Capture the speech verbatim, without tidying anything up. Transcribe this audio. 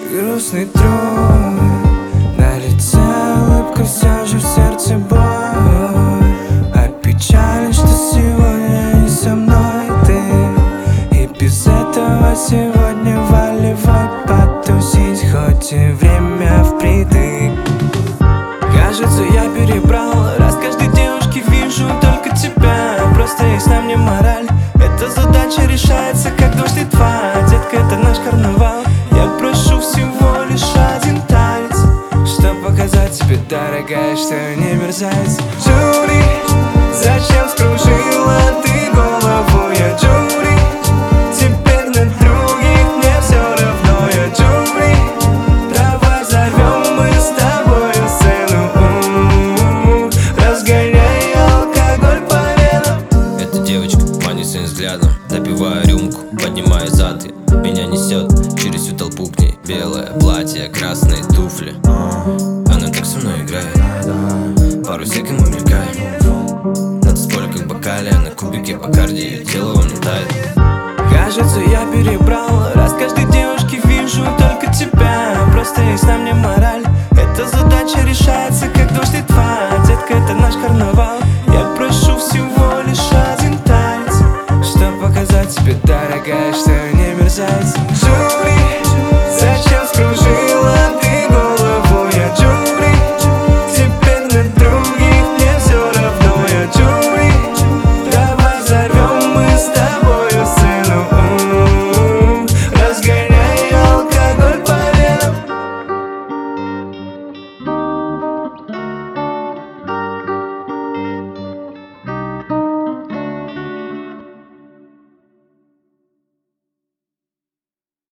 грустный труд, на лице улыбка, все же в сердце боль. Опечален, что сегодня не со мной ты, и без этого сегодня валивай потусить, хоть и время впритык. Кажется, я перебрал, раз каждой девушке вижу только тебя. Просто ясна мне мораль, эта задача решается как дождь и тва. Детка, это наш карнавал, я прошу всего лишь один танец, чтоб показать тебе, дорогая, что я не мерзавец. Джули, зачем скружила ты голову? Я Джули, теперь на других мне все равно. Я Джули, давай зовем мы с тобою сцену, разгоняй алкоголь по венам. Эта девочка манит своим взглядом, допиваю рюмку, поднимаю зад, и меня несет через всю толпу к ней. Белое платье, красные туфли, она так со мной играет, пару секунд мы мелькаем. Над столиком в бокале, на кубике Бакарди, ее тело во мне тает. Кажется, я перебрал, раз каждый